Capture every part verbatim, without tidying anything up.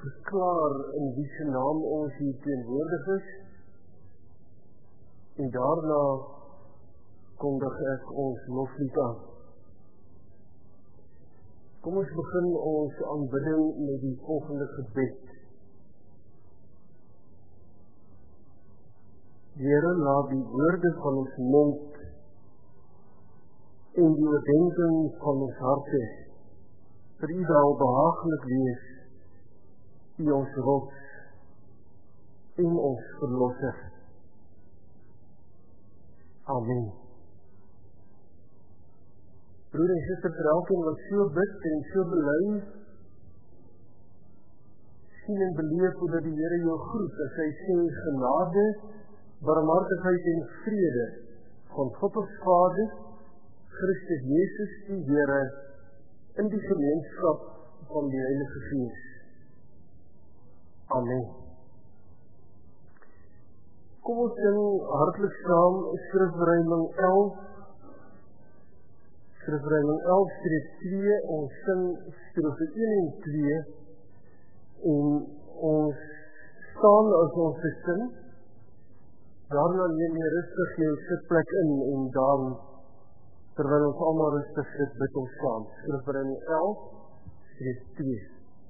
verklaar in wie se naam ons hier teenwoordig is, en daarna kondig ek ons loflied aan. Kom ons begin ons aanbidding met die volgende gebed. Here, laat die woorde van ons mond en die oordenking van ons harte vir U wel behaaglik wees, U ons rots en ons verlosser. Amen. Broeder en suster, vir elkeen wat so bid en so bely, sien en beleef hoe dat die Here jou groet, as hy sê genade, barmhartigheid en vrede van God ons Vader, Christus Jesus die Here, in die gemeenskap van die Heilige Gees. Amen. Kom ons sing hartlik saam skrifreining elf, skrifreining elf streep twee, ons sing strofe een en twee, en ons staan as ons sing, daarna neem jy rustig jou sitplek in, en dan, terwyl ons allemaal rustig sit, bid ons saam. Skrifreining elf streep twee.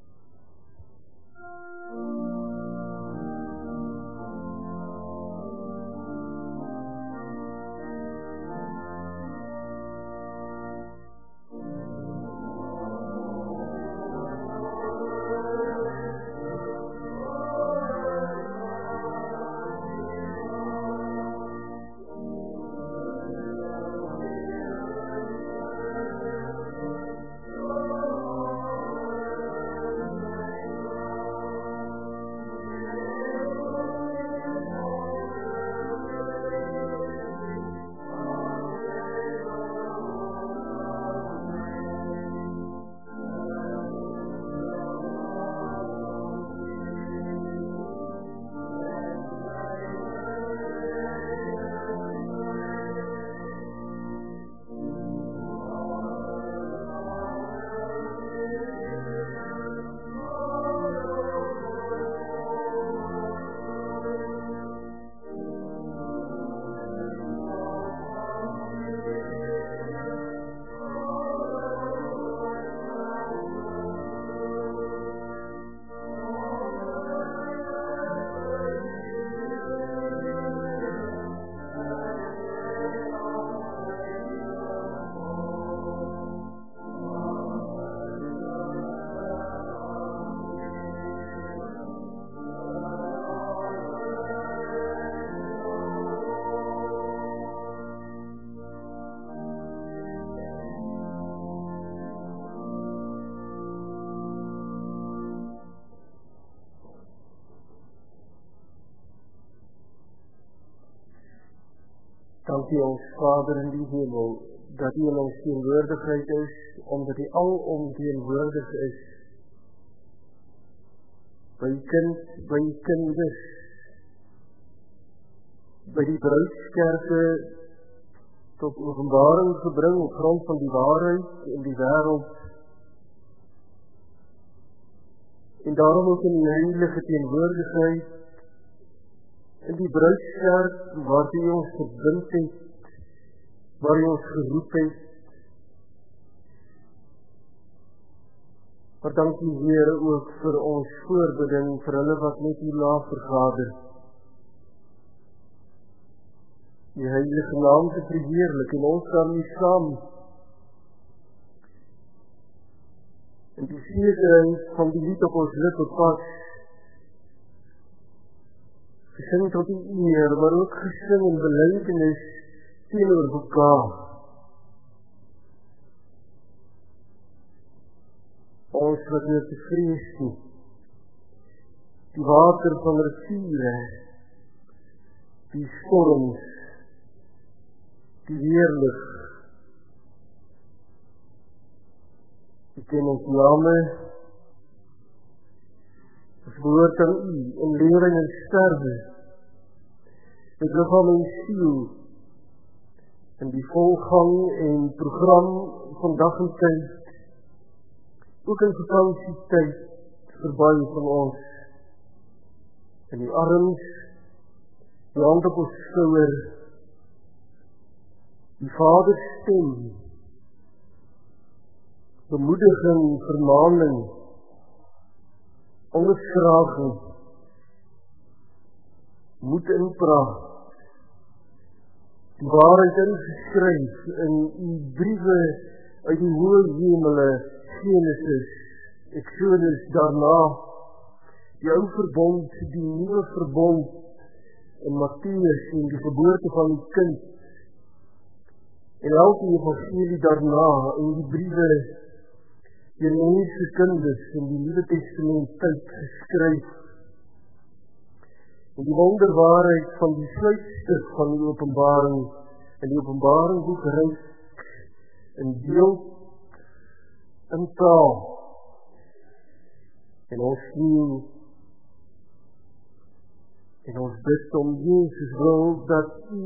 Dankie ons Vader in die hemel, dat U in ons teenwoordigheid is, omdat U alom teenwoordig is, by kind, by kinders, by die bruidskerke, tot openbaring gebring op grond van die waarheid in die wêreld, en daarom ook in die heilige teenwoordigheid, in die bruidskerk, waar U ons verbind het, waar U ons geroep het. Maar dank U Here ook vir ons voorbidding, vir hulle wat met U laat vergader. Die heilige naam te verheerlik, en ons daarmee saam. En die sekerheid van die lied op ons lippe pas, gesing tot die eer, maar ook gesing in belydenis teenoor mekaar. Ons wat weer te vrees nie, die water van riviere, die storms, die weerlig, die ken ons name, ons behoort aan U, in lering en sterwe, met lichaam en siel, in die volgang en program van dag en tyd, ook in vakansietyd, verby van ons in die arms, die hand op ons skouer, die Vader stem, bemoediging, vermaning, onbeskraging, moed inpraat, die waarheid ingeskryf in die briewe uit die hoë hemele, Genesis, Exodus, daarna die ou verbond, die nuwe verbond in Mattheus en die geboorte van die kind en elke evangelie daarna en die briewe deur mense kinders in die Nuwe Testament tyd geskryf en die wonderwaarheid van die sluitstuk van die Openbaring en die Openbaring boek ryk in beeld in taal en ons sien en ons bid om Jesus wil dat U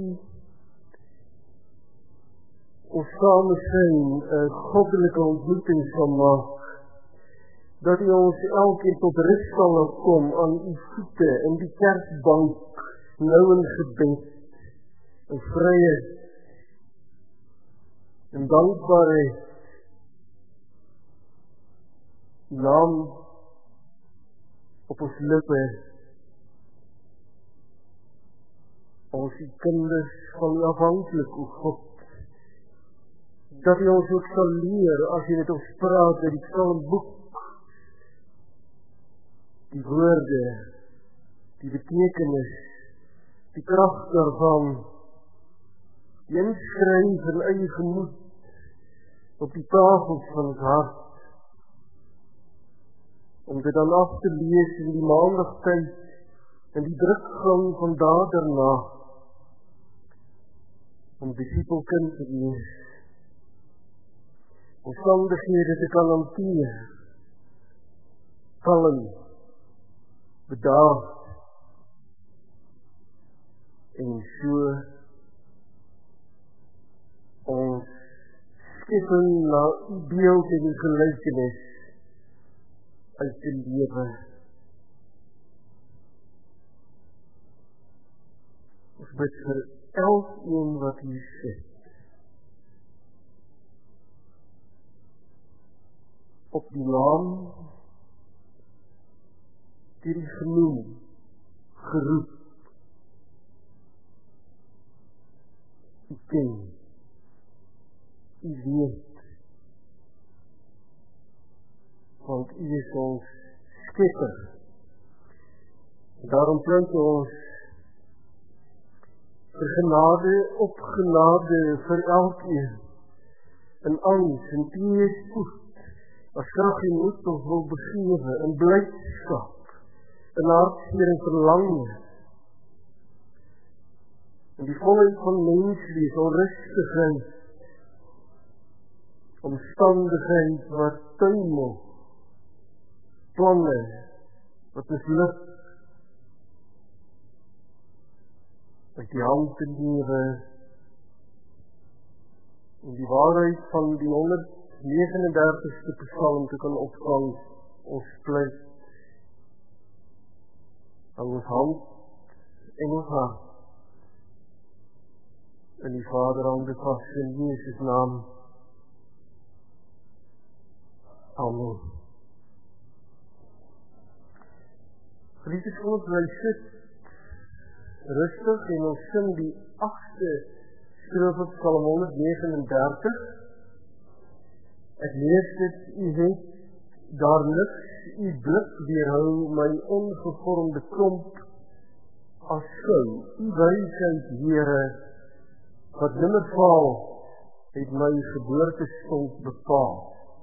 ons samen zijn een goddelike ontmoeting sal maak, dat U ons elkeen tot rust sal laat kom aan U voete in die kerkbank, nou in gebed, in vryheid, in dankbaarheid, U naam op ons lippe, ons die kinders van U afhanklik, O God, dat U ons ook sal leer, as U met ons praat, in die psalmboek, die woorde, die betekenis, die kracht daarvan, die inskryf in eie gemoed, op die tafels van ons hart, om dit dan af te lees in die maandagtyd, in die drukgang van daar daarna, om discipelkind te wees, omstandighede te kan hanteer, kalm, bedaard, en so ons skipping na die beeld en die gelykenis uit te lewe. Ons bid vir elkeen wat hier sit, op die naam, die die genoem, geroep, U ken, U weet, want U is ons skepper. Daarom plink ons vir genade op genade vir elkeen, in angst, in teespoed, as krag en moed ons wil begewe, in blydskap, in hartseer en verlange, in die volheid van menswees, onrustigheid, omstandigheid wat tuimel, planne, wat misluk, uit die hand te lewe, en die waarheid van die honderd negenendertigste psalm te kan opvang, ons pleit, aan ons hand en ons hart, in die Vaderhande vast in Jezus naam. Amen. Geliefdes, ons wij sit rustig en ons sing die achtste skrif op Psalm honderd negenendertig. Ek lees dit, U het daar niks, U blik weerhou my ongevormde klomp as skou. U wysheid, Here, wat nimmer faal, het my geboortestond bepaal.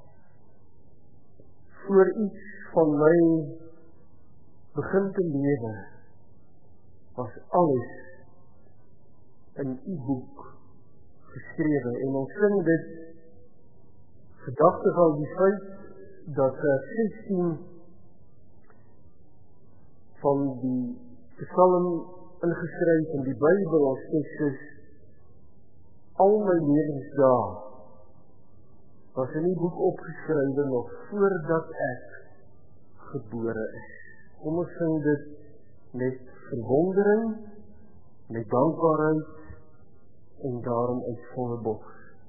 Voor iets van my begin te lewe, was alles in U boek geskrewe. En ons sing dit gedagte van die feit dat vers sestien van die Psalm ingeskryf in die Bybel as teks is, al my lewensdae was in die boek opgeskrywe nog voordat ek gebore is. Kom ons sing dit met verwondering, met dankbaarheid en daarom uit volle bors.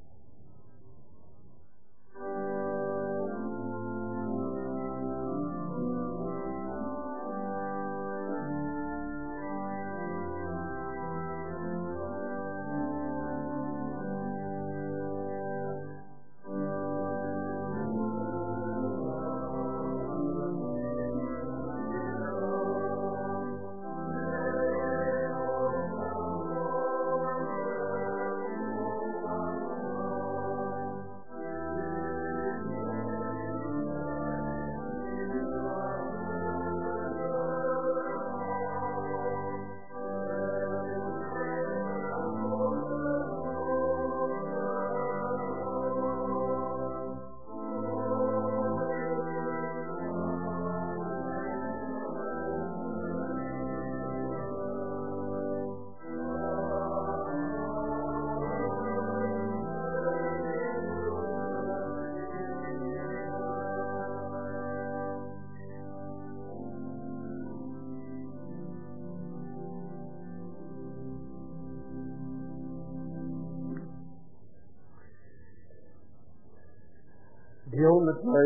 Deel met my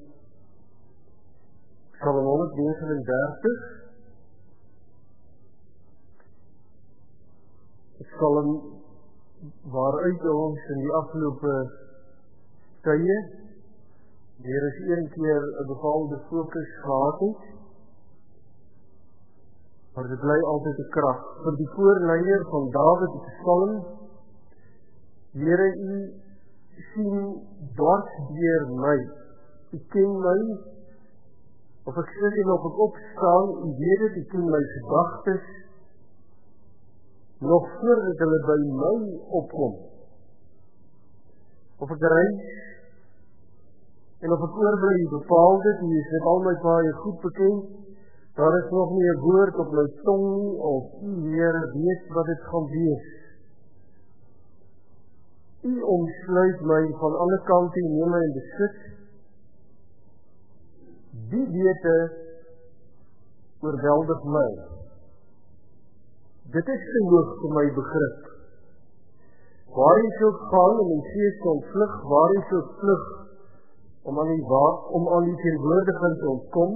Psalm honderdnegenendertig. Het Psalm waaruit ons in die afgelope tye weer eens een keer 'n bepaalde fokus gehad het. Maar dit bly altyd 'n krag vir die voorleier van Dawid die Psalm. Here, U sien dwars deur my. U ken my, of ek sit en of ek opstaan, U weet dit, U ken my gedagtes, nog voordat hulle by my opkom. Of ek reis, en of ek oorbly, U bepaal dit, U is met al my paaie goed bekend, daar is nog nie 'n woord op my tong nie, of U, Here, weet wat dit gaan wees. U omsluit my van alle kante en neem my in besit. Die wete oorweldig my. Dit is te hoog vir my begrip. Waarin sou ek gaan om in gees te ontvlug, waarin sou ek vlug om aan die, om aan die teenwoordiging te ontkom,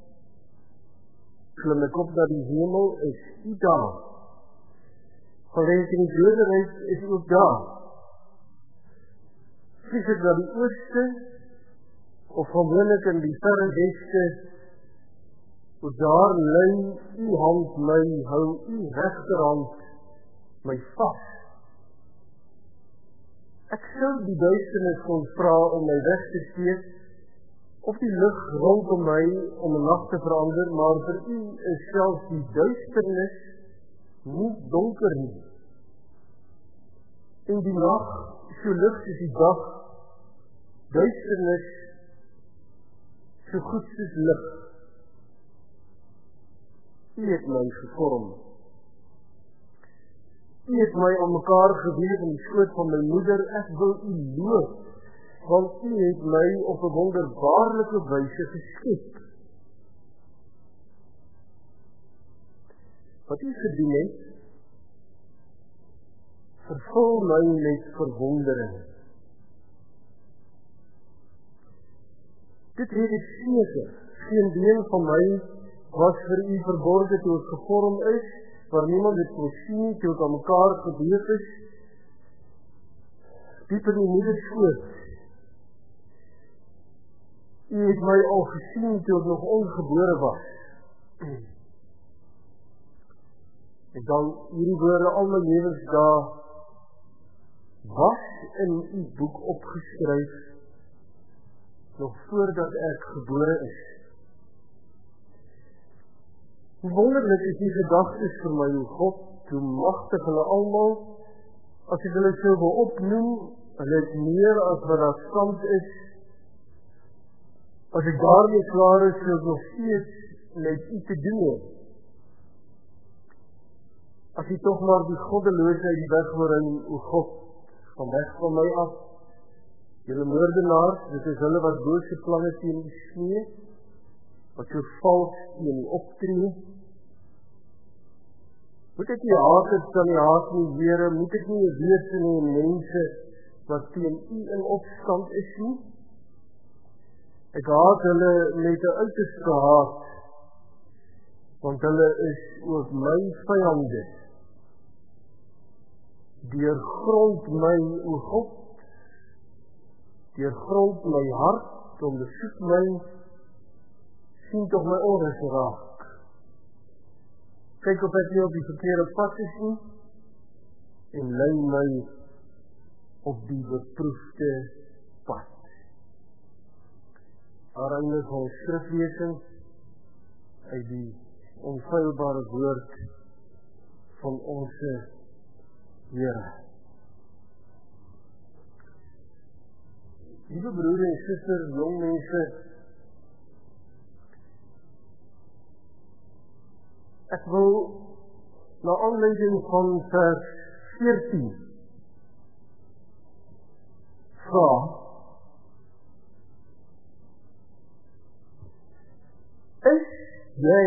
klim ek op dat die hemel is U daar. Gelees in die doderyk is U ook daar. Kies ek na die ooste, of gewoonlik in die verre weste, of daar lei U hand my, hou U regterhand my vas. Ek sou die duisternis kon vra om my weg te steek, of die lig rondom my om 'n nag te verander, maar vir U is selfs die duisternis nie donker nie. En die nag, so lig soos die dag, duisternis so goed soos lig. U het my gevorm. U het my aan mekaar geweef in die skoot van my moeder. Ek wil U loof, want U het my op 'n wonderbaarlike wyse geskep. Wat U gedoen het, vervul my met verwondering. Dit het ek seker, geen deel van my was vir U verborge toe ek gevorm is, waar niemand het kon sien toe ek aan mekaar geweef is, diep in die moederskoot. U het my al gesien toe ek nog ongebore was. En dan hierdie woorde al my lewensdae was in U boek opgeskryf, nog voordat ek gebore is. Hoe wonderlik is die gedagtes vir my, o God, hoe magtig hulle almal, as ek hulle so wil opnoem, hulle het meer as wat daar stand is. As ek daarmee klaar is, sou ek nog steeds met U te doen het. As U tog maar die goddeloosheid die weg waarin, o God, van weg van my af, julle moordenaars, dit is hulle wat bose planne teen U smee, wat so vals teen die optree? Moet ek nie haat het van die haat nie, Here, moet ek nie wees in die mense wat teen U in opstand is nie? Ek haat hulle met 'n uiterste haat, want hulle is ook my vyande. Deurgrond my, o God, deurgrond my hart, ondersoek my, sien tog my onrus raak. Kyk of ek nie op die verkeerde pad is nie, en lei my op die beproefde pad. Daar eindig ons skriflesing uit die onfeilbare woord van ons Here. Liewe broeder en suster, jong mense, ek wil na aanleiding van vers veertien vra, is jy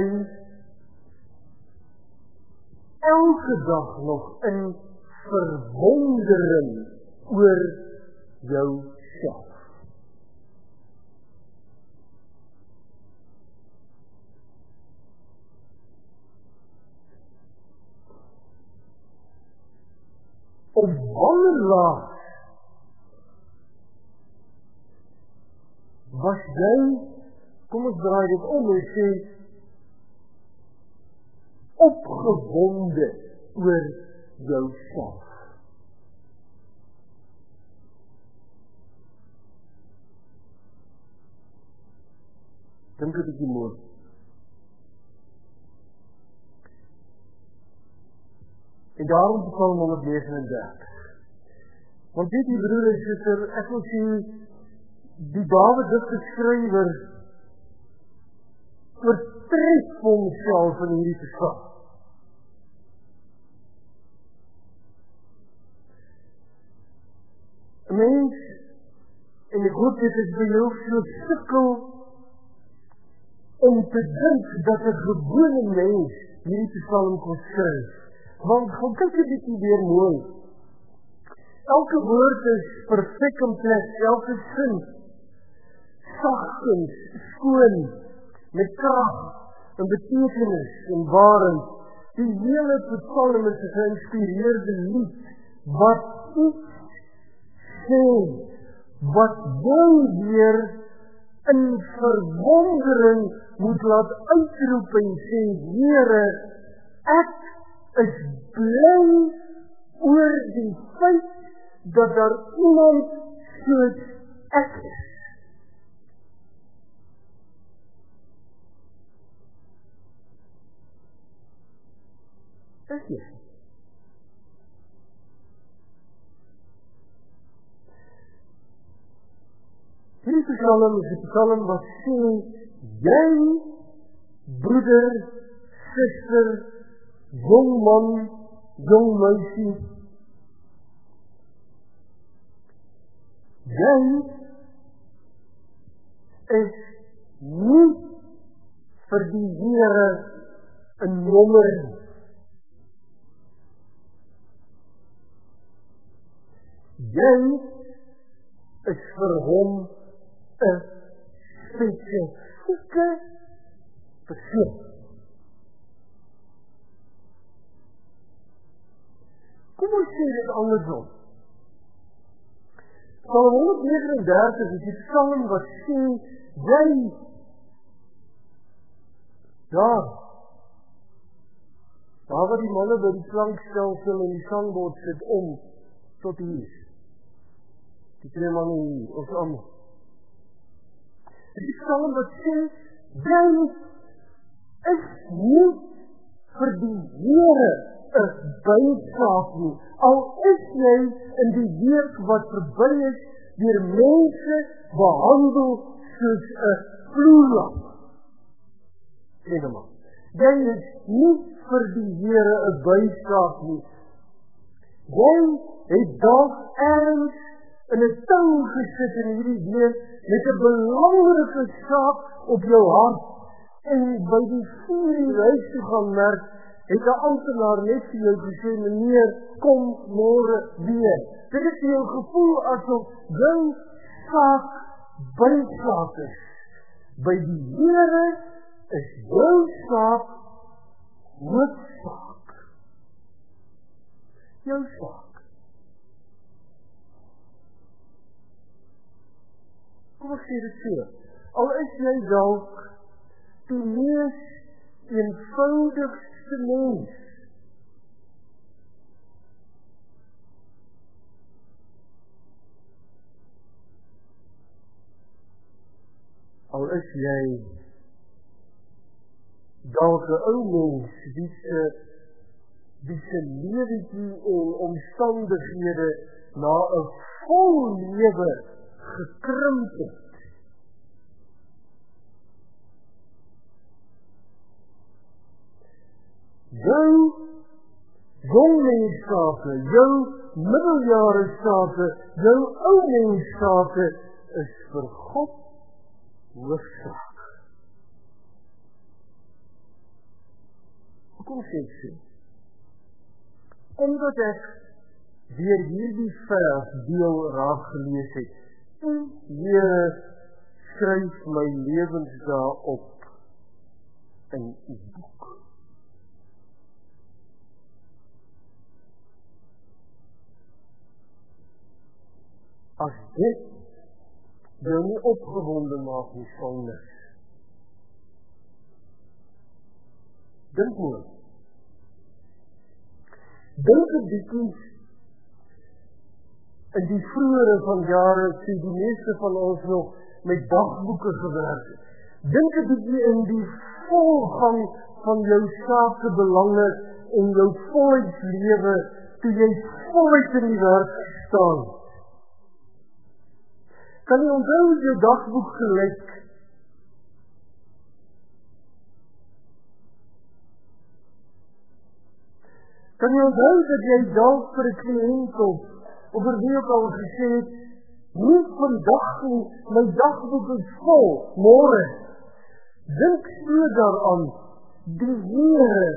elke dag nog in verwondering oor jouself? Op wanneer laat was jy, kom ons draai dit om en sê, opgewonde oor jouself? Dink 'n bietjie mooi. En daarom Psalm honderd negenendertig. Want dit die broeder en suster, ek wil sê, die Dawid dit geskrywer oortref homself in hierdie verslag. 'n Mens, en ek hoop dit is by jou so sukkel om te dink dat 'n gewone mens hierdie Psalm kon skryf. Want gaan kyk jy dit weer mooi. Elke woord is perfek in plek, elke sin sagtens, skoon, met krag en betekenis en waarheid. Die hele Psalm is 'n geïnspireerde lied wat iets sê, wat jy weer in verwondering moet laat uitroep en sê, Here, ek is bly oor die feit dat daar iemand soos ek is. Is jy? Hierdie Psalm is 'n Psalm wat sê, jy, broeder, suster, jong man, jong meisie, jy is nie vir die Here 'n nommer nie. Jy is vir hom 'n spesifieke persoon. Kom ons sê dit andersom. Psalm honderd negenendertig is die Psalm wat sê, jy, daar, daar waar die manne by die klankstelsel en die sangbord sit om, tot hier. Die twee manne hier, ons allemaal. Die Psalm wat sê, jy is nie vir die Here 'n bysaak nie. Al is jy in die week wat verby is, deur mense behandel soos 'n vloerlamp. Sê nou maar. Jy is nie vir die Here 'n bysaak nie. Jy het dalk ergens in 'n tou gesit in hierdie week met 'n belangrike saak op jou hart, En by die vier uur huis toe gaan merk, het 'n amptenaar net vir jou gesê, meneer, kom môre weer. Dit is vir jou gevoel asof jou saak bysaak is. By die Here is jou saak hoofsaak. Jou saak. Kom ek sê dit so, al is jy dalk die mees eenvoudigste mens, al is jy dalk 'n ou mens wie se wie se lewetjie en omstandighede na 'n vol lewe gekrimp het. Jou jong menssake, jou middeljare sake, jou ou menssake is vir God hoofsaak. Hoekom sê ek so? Omdat ek deur hierdie vers deel raak gelees het, Here, skryf my lewensdae op in U boek. As dit jou nie opgewonde maak nie, sal niks. Dink mooi. Dink 'n bietjie in die vroegere van jare, toe die meeste van ons nog met dagboeke gewerk het. Dink 'n bietjie in die volgang van jou sake belange en jou voluit lewe, toe jy voluit in die werk staan. Kan jy onthou hoe jou dagboek gelyk? Kan jy onthou dat jy dalk vir 'n kliënt of of vir wie ook al gesê het, nie vandag nie, my dagboek is vol, môre. Dink so daaraan, die Here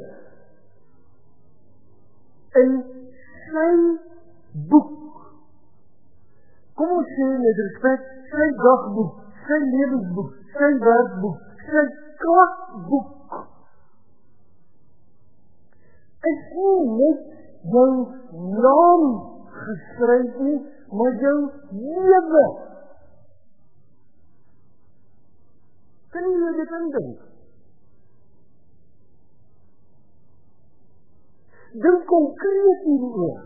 in sy boek. Kom ons sê met respek, sy dagboek, sy lewensboek, sy werkboek, sy klasboek. Is nie net jou naam geskryf nie, maar jou lewe. Kan jy dit indink? Dink konkreet hieroor.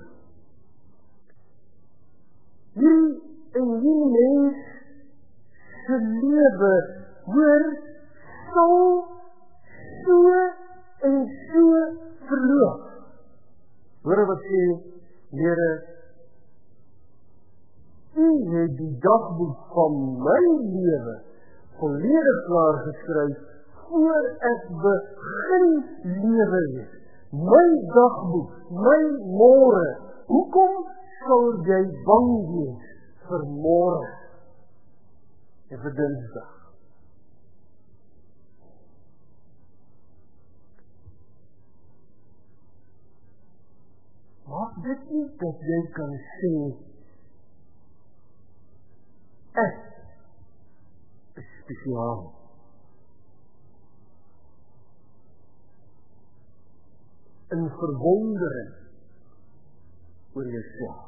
Hierdie en hierdie mens se lewe, hoor, sal so en so verloop. Hoor wat sê, Here, U het die dagboek van my lewe volledig klaar geskryf voor ek begin lewe het. My dagboek, my môre. Hoekom sal jy bang wees vir môre en vir Dinsdag? Maak dit nie dat jy kan sê, ek is spesiaal. In verwondering oor jouself.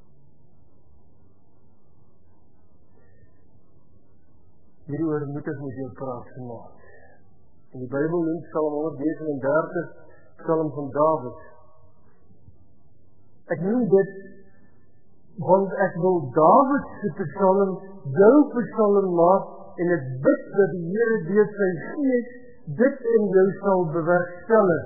Hieroor moet ek met jou praat vanavond. In die Bybel noem Psalm honderd negenendertig, Psalm van Dawid. Ek noem dit, want ek wil Dawid se psalm jou psalm maak, en ek bid dat die Here deur sy Gees dit in jou sal bewerkstellig.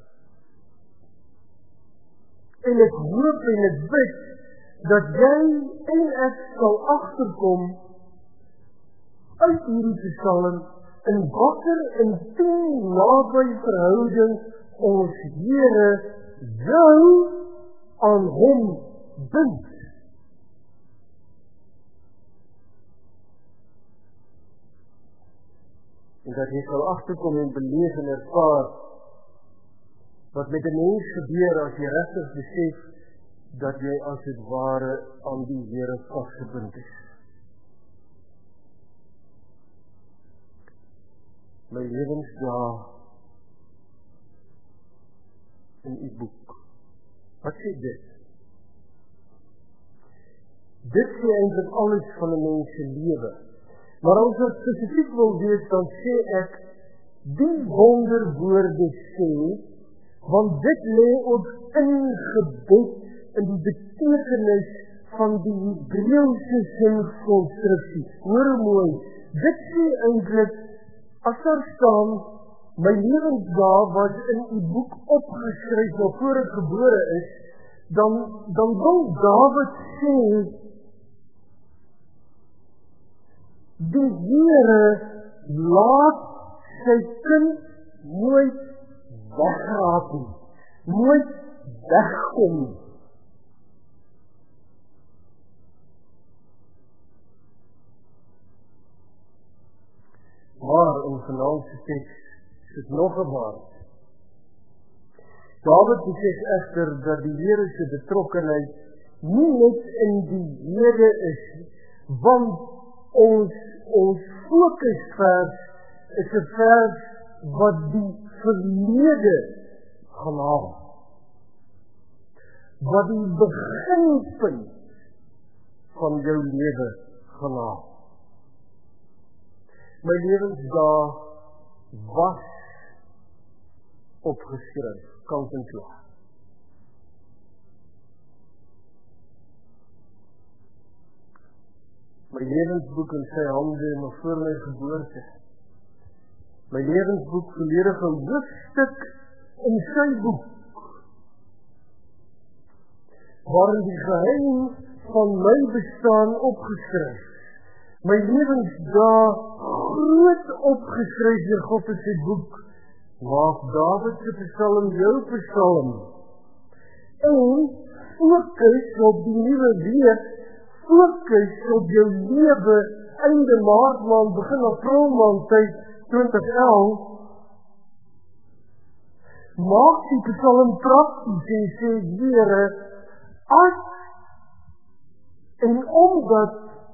En ek hoop en ek bid dat jy en ek sal agterkom uit hierdie psalm in watter intiem naby verhouding ons Here jou aan hom bind. En dat jy sal agterkom en beleef en ervaar wat met 'n mens gebeur as jy regtig besef dat jy as het ware aan die Here vasgebind is. My lewensdae in u boek. Wat sê dit? Dit sê eintlik alles van 'n mens se lewe. Maar as ek spesifiek wil weet, dan sê ek die wonderwoorde sê, want dit lê ons ingebed in die betekenis van die Hebreëse sinkonstruksie. Hoor mooi, dit sê eintlik, as daar staan, my lewensdae was in die boek opgeskryf nog voor ek gebore is, dan, dan wil Dawid sê, die Here laat sy kind nooit wegraak nie, nooit wegkom nie. Maar in vanaand se teks is nog 'n waarheid. Dawid besef egter dat die Here se betrokkenheid nie net in die Here is, want ons ons fokusvers is 'n vers wat die verlede gaan haal. Wat die beginpunt van jou lewe gaan haal. My lewensdae was opgeskryf, kant en klaar. My lewensboek in sy hande nog voor my geboorte. My lewensboek volledige hoofstuk in sy boek, waarin die geheim van my bestaan opgeskryf. My lewensdae groot opgeskryf deur God in sy boek, maak Dawid se Psalm jou Psalm. En fokus op die nuwe week, fokus op jou lewe einde maart maand, begin april maand tyd twintig elf. Maak die Psalm prakties en sê, Here, as en omdat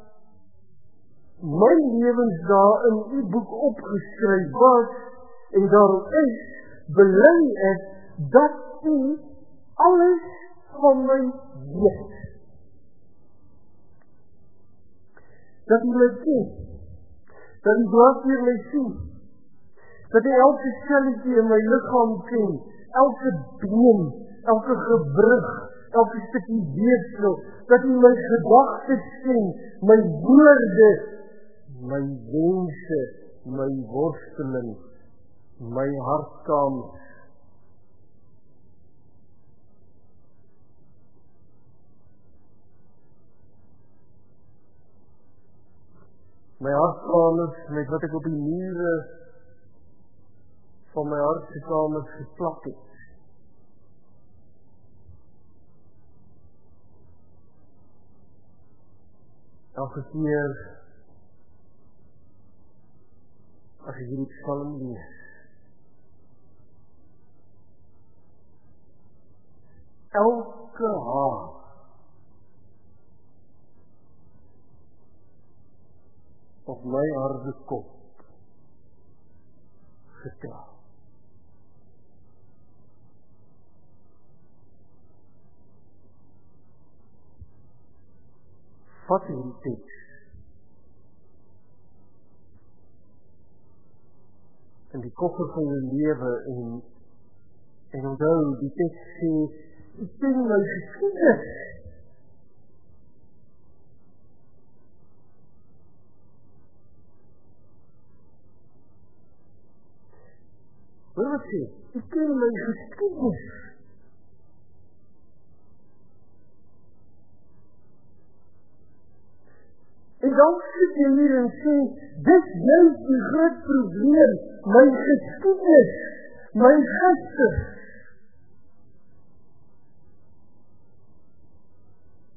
my lewensdae in u boek opgeskryf was, en daarom is, bely ek, dat u alles van my weet. Dat u my ken, dat u dwars deur my sien, dat u elke selletjie in my liggaam ken, elke been, elke gewrig, elke stukkie weefsel, dat u my gedagtes ken, my woorde, my wense, my worsteling, my hartkamers. My hartkamers, met wat ek op die mure van my hartkamers geplak het. Elke keer as ek hierdie psalm lees, elke haar op my harde kop getel. Vat hierdie teks in die koffer van jou lewe en en onthou, die teks sê, ek ken my geskiedenis. Hoor wat sê, ek ken my geskiedenis. En dan sit jy hier en sê, dis juist die groot probleem, my geskiedenis, my gister.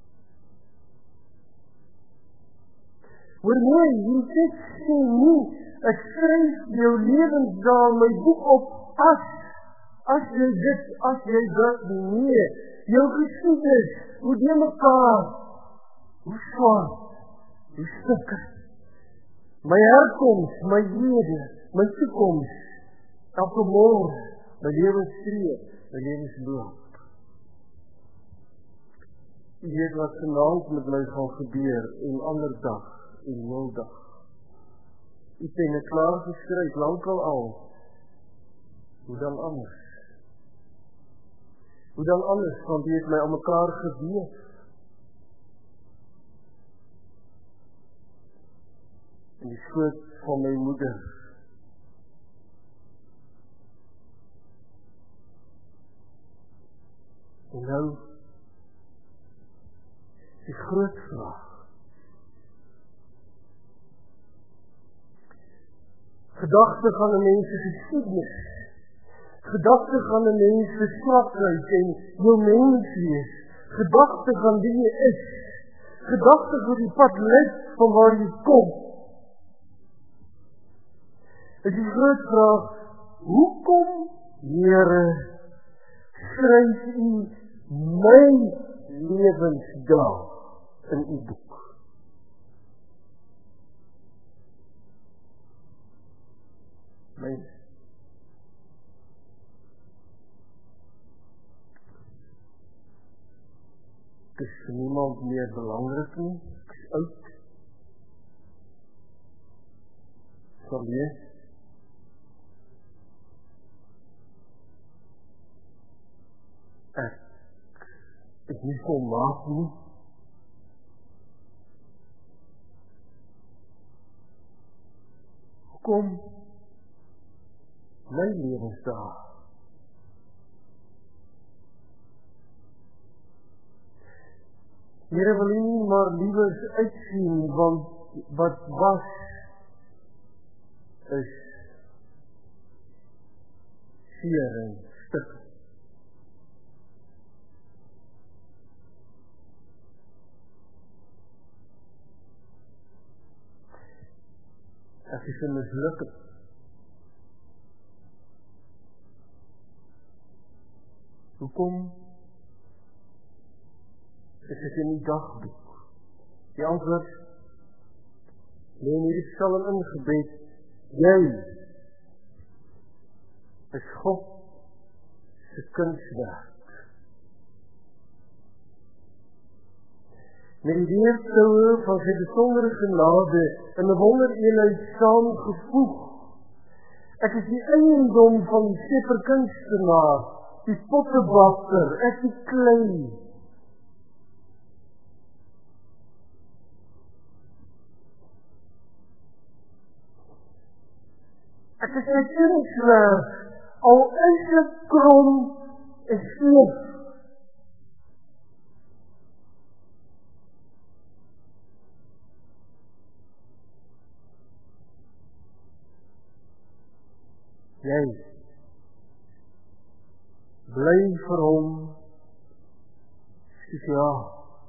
Hoor mooi, die teks sê nie, ek skryf jou lewensdae my boek op as, as jy dit, as jy dit, nee, jou geskiedenis, hoe die mekaar, hoe swaar, hoe stikker, my herkoms, my lede, my toekoms, elke môre, my lewensstreep, my lewensloop. Jy weet wat vanaand met my gaan gebeur, en ander dag, en nuldag. Jy het my klaar geskryf, lankal al. Hoe dan anders? Hoe dan anders, want jy het my aan mekaar geweet. In die skoot van my moeder. En nou, die groot vraag. Gedagte van 'n mens se geskiedenis. Gedagte van 'n mens se swakheid en jou mens wees. Gedagte van wie jy is. Gedagte vir die pad lei van waar jy kom. Dit is die groot vraag, hoekom, Here, skryf U my lewensdae in U boek? My Dit is vir niemand meer belangrik nie, ek is oud. Sal jy? Ek is nie volmaak nie. Hoekom my lewensdae? Here wil U nie maar liewers uitsien, want wat was is seer en stik. Ek is 'n mislukking. Hoekom is dit in die dagboek? Die antwoord lê in hierdie psalm ingebed. Jy is God se kunswerk. Met die weerstoue van sy besondere genade in 'n wondereenheid saamgevoeg. Ek is die eiendom van die skepperkunstenaar, die pottebakker, ek die klei. Ek is my kunswerk, al is dit krom en skeef. Jy bly vir hom spesiaal.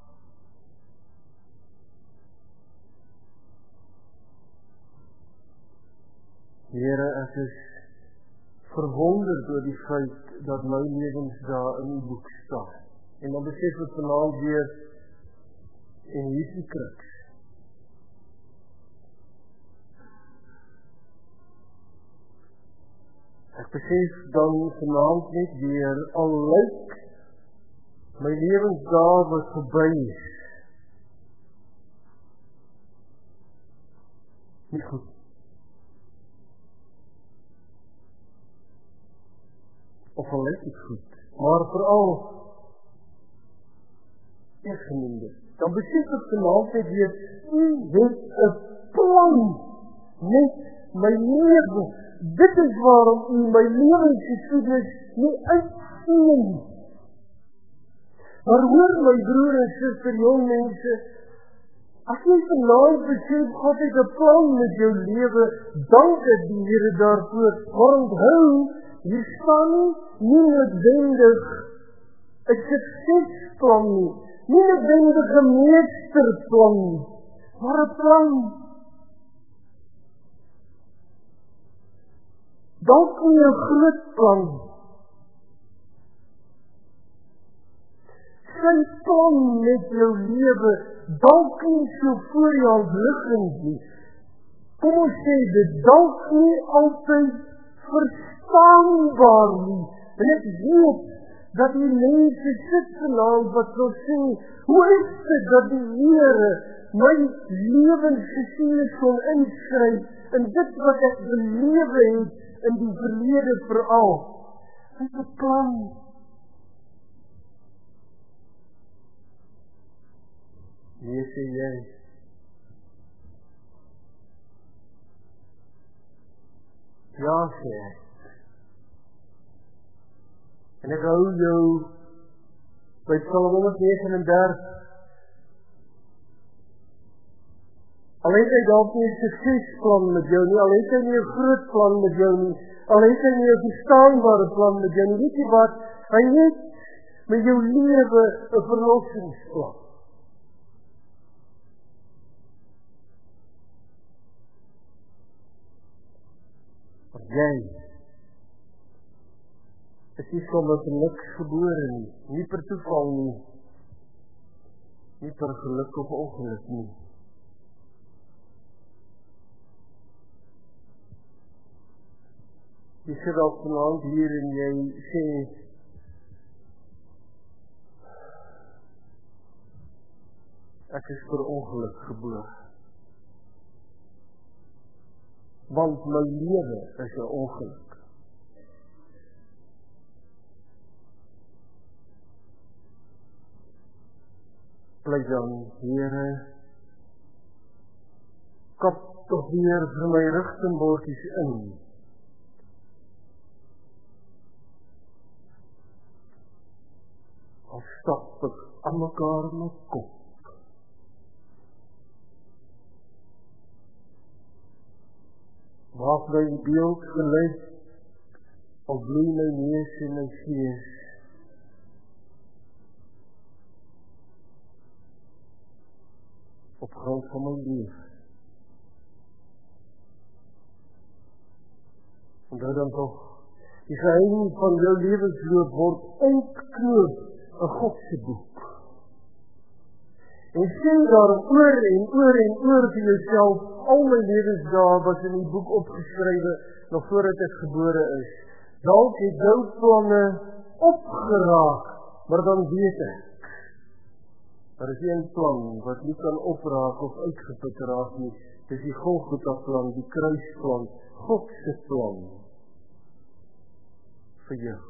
Here, ek is verwonderd oor die feit dat my lewensdae in U boek staan. En dan besef ek vanaand weer, en hier is die kruks. Ek besef dan vanaand net weer, al lyk my lewensdae wat verby is. Nie goed. Of al lyk dit goed, maar vooral eergenoemde. Dan besef ek vanaand net weer, U het 'n plan met my lewe. Dit is waarom U my lewensgeskiedenis nie uitsien. Maar hoor my broer en suster, jong mense, as jy vanaand besef, God het 'n plan met jou lewe, dank ek die Here daarvoor. Maar onthou, hier staan nie noodwendig 'n suksesplan nie, nie noodwendig 'n meesterplan nie, maar 'n plan. dalk nie 'n groot plan nie. Sy plan met jou lewe, dalk nie so voor jou hand liggend nie. Kom ons sê dit, dalk nie altyd verstaanbaar nie. En ek weet, dat die mense sit vanaand wat wil sê, hoe is dit dat die Here my lewensgeskiedenis kon inskryf, en dit wat ek belewe het, in die verlede veral. Hy het 'n plan. Nee, sê jy. Ja, sê ek. En ek hou jou by Psalm honderd vyf en dertig. Al het hy dalk nie 'n suksesplan met jou nie, al het hy nie 'n groot plan met jou nie, al het hy nie 'n verstaanbare plan met jou nie, weet jy wat, hy het met jou lewe 'n verlossingsplan. Want jy is nie sommer vir niks gebore nie, nie per toeval nie, nie per geluk of ongeluk nie. Jy sit al vanaand hier en jy sê, ek is per ongeluk gebore. Want my lewe is 'n ongeluk. Pleit dan, Here, kap tog weer vir my rigtingbordjies in. Al stap ek aan mekaar my kop. Maak my beeld gelyk, al bloei my neus en my gees. Op grond van my lewe. En dat dan toch, die geheim van jou lewensloop word ontknoop 'n Godse boek. En sê daarom oor en oor en oor vir jouself, al my lewensdae was in die boek opgeskrywe, nog voordat ek gebore is. Dalk het jou planne opgeraak, maar dan weet ek, daar is een plan wat nie kan opraak of uitgeput raak nie, dis die Golgotha plan, die kruisplan, Godse plan, vir jou.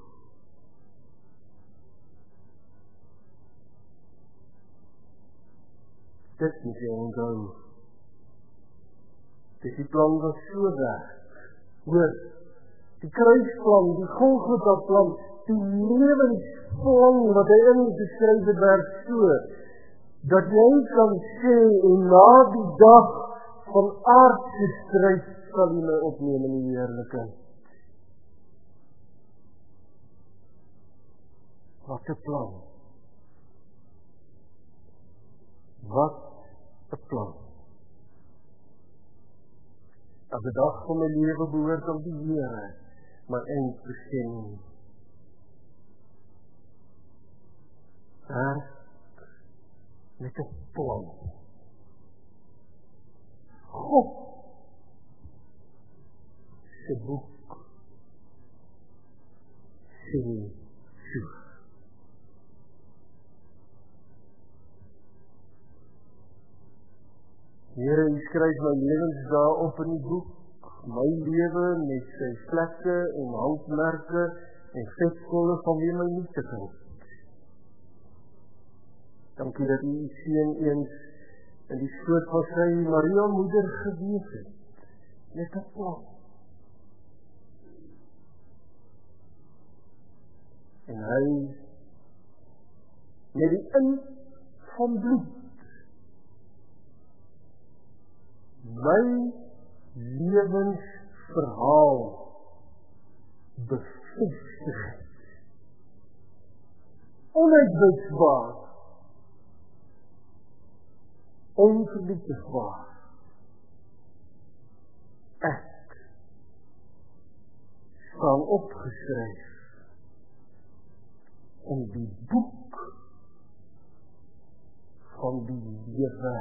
Dit moet jy onthou. Dis die plan wat so werk. Hoor, die kruisplan, die Golgotha plan, die lewensplan wat hy ingeskrywe werk so, dat jy kan sê, en na die dag van aardse stryd sal jy my opneem in die heerlikheid. Wat 'n plan. Wat 'n plan. As die dag van my lewe behoort aan die Here, my eindbestemming. Werk met 'n plan. God se boek sê so. Here, U skryf my lewensdae op in die boek, my lewe met sy vlekke en handmerke en vetkolle van wie my nie te vind. Dankie dat U U seun eens in die skoot van sy Maria moeder gewees het. Net 'n plan. En hy met die in van bloed my lewensverhaal bevestig het. Onuitwisbaar. Onverbiedbaar. Ek staan opgeskryf in die boek van die lewe.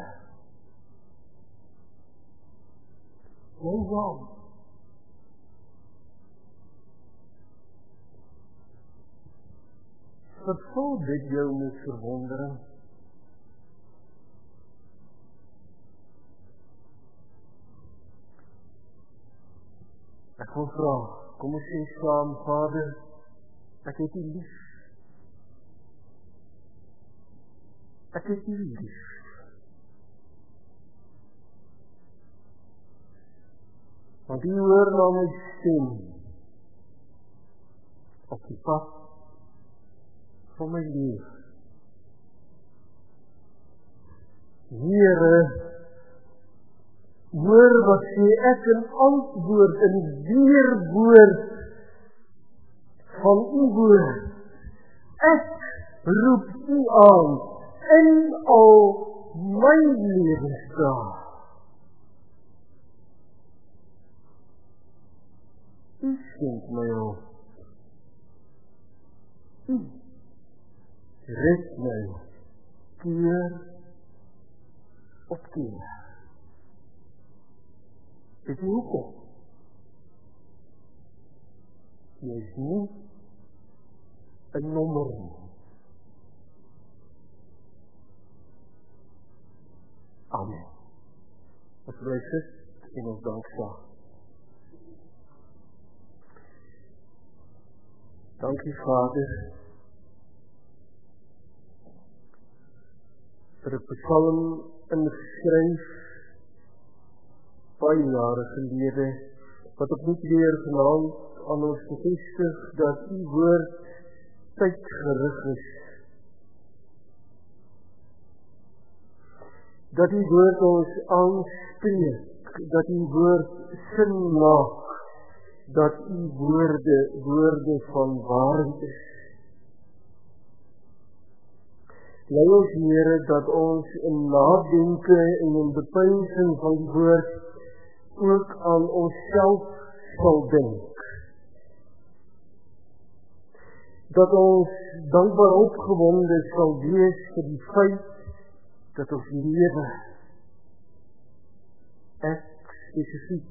Nou ja, vervul dit jou met verwondering. Ek wil vra, kom ons sê saam, Vader, ek het U lief. Ek het U lief. Want U hoor na my stem op die pad van my lewe. Here, hoor wat sê ek in antwoord in weerwoord van U woord. Ek roep U aan in al my lewensdae. U skenk my op. U red my keer op keer. Weet jy hoekom? Jy is nie een nommer nie. Amen. Ons bly sit en ons dank saam. Dankie Vader vir 'n psalm ingeskryf baie jare gelede, wat opnuut weer vanaand aan ons bevestig dat U woord tydgerig is. Dat U woord ons aanspreek, dat U woord sin maak, dat U woorde, woorde van waarheid is. Lei ons Here dat ons in nadenke en in bepeinsing van die woord ook aan onsself sal dink. Dat ons dankbaar opgewonde sal wees vir die feit dat ons lewe, ek spesifiek,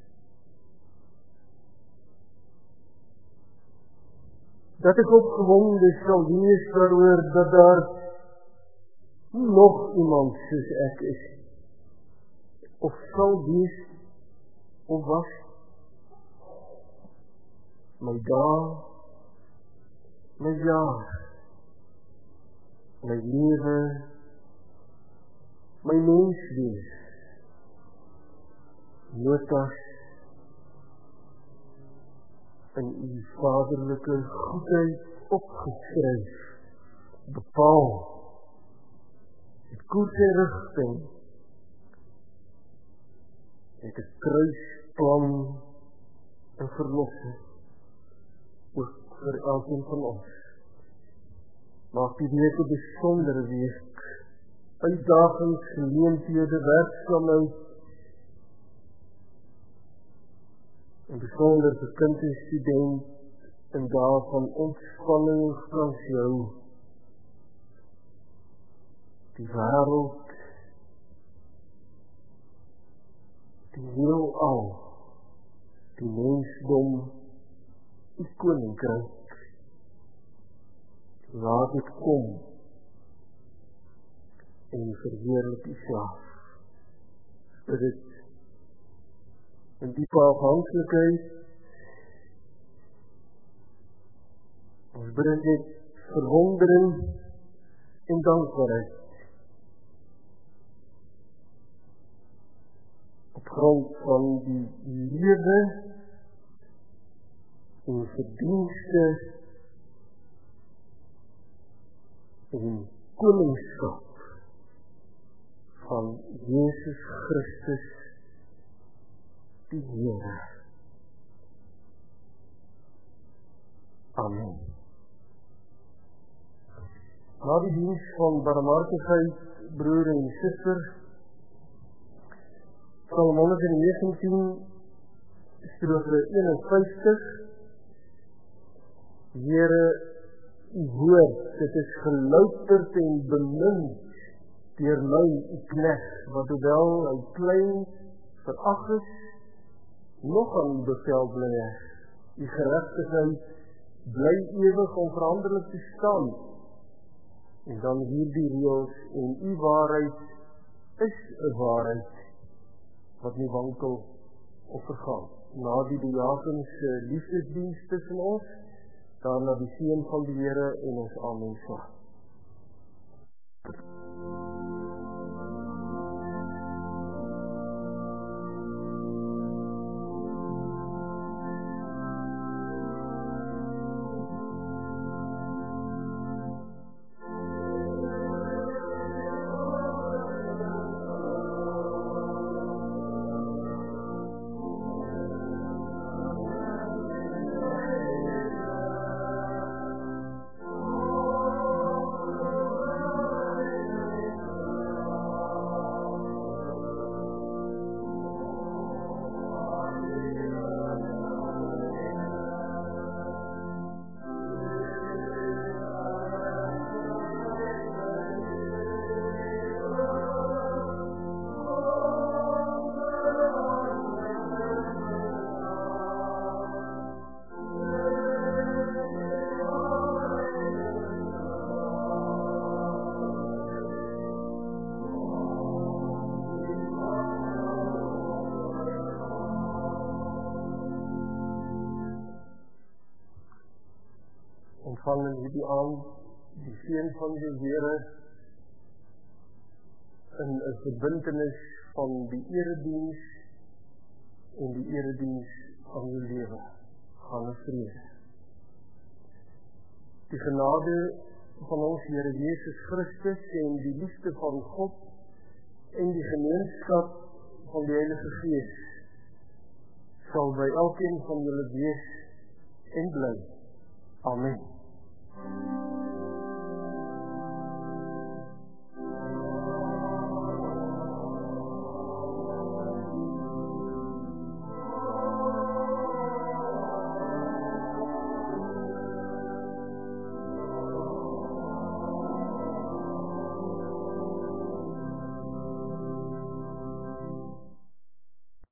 dat ek opgewonde sal wees daaroor dat daar nie nog iemand soos ek is, of sal wees, of was, my dae, my jaar, my lewe, my menswees, notas, in U vaderlike goedheid opgeskryf, bepaal, het koers en rigting, het 'n kruisplan en verlossing, ook vir elkeen van ons. Maak die week 'n besondere week, uitdagings, geleenthede, werksaamheid, en besonder vir kind en student, in dae van ontspanning en glansjou, die wêreld, die heelal, die mensdom, die koninkryk, laat dit kom, en verheerlik U self, dat dit in diepe afhanklikheid, ons bring dit verwondering en dankbaarheid, op grond van die lewe en verdienste en koningskap van Jesus Christus die Here. Amen. Na die diens van barmhartigheid, broer en suster, Psalm honderdnegentien, strofe eenenvyftig, Here, U woord, dit is geluisterd en bemind deur my, U knegt, wat hoewel hy klein verag is, nog aan U bevel bly heg. U geregtigheid bly ewig onveranderlik te staan. En dan hierdie reëls en U waarheid is 'n waarheid wat nie wankel of vergaan. Na die bejagings liefdesdiens tussen ons, daarna die seën van die Here en ons amen sê. Ontvang in hierdie aand die seën van die Here in 'n verbintenis van die erediens en die erediens van jou lewe. Gaan in vrede. Die genade van ons Here Jesus Christus en die liefde van God en die gemeenskap van die Heilige Gees sal by elkeen van julle wees en bly. Amen.